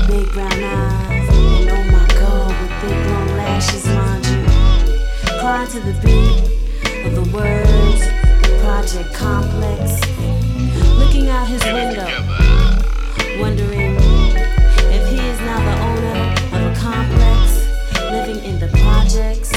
big brown eyes, and oh my god, with big long lashes, mind you. Crying to the beat of the words, Project Complex. Looking out his window, wondering if he is now the owner of a complex, living in the projects.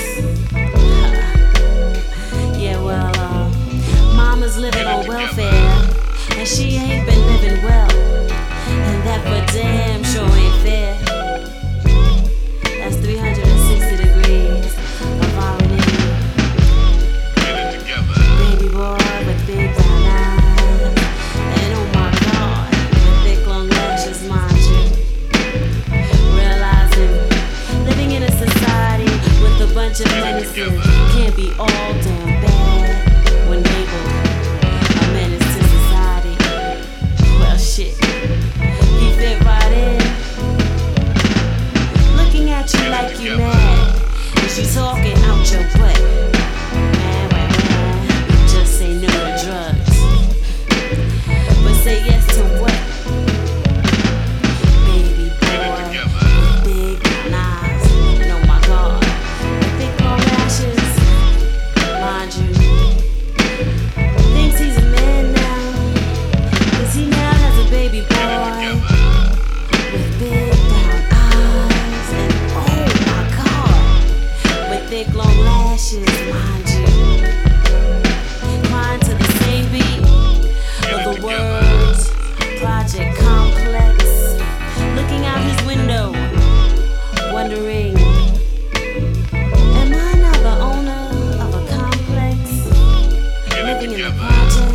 Yeah, well, mama's living on welfare, and she ain't been living well, and that for damn sure ain't fair. That's 360 degrees of irony. Baby boy with big brown eyes, and oh my god, with thick long lashes, mind you. Realizing living in a society with a bunch of menaces can't be all damn bad when labeled a menace to society. Well, shit, he fit right in. Looking at you like you mad, and she talking out your butt. Man, just say no to drugs, but say yes to what? Baby boy with big brown eyes, and oh my god, with thick long lashes, mind you. Thinks he's a man now, 'cause he now has a baby boy with big brown eyes, and oh my god, with thick long lashes, mind you. Crying to the same beat of the words, Project Complex. Looking out his window, wondering, am I now the owner of a complex, living in the project?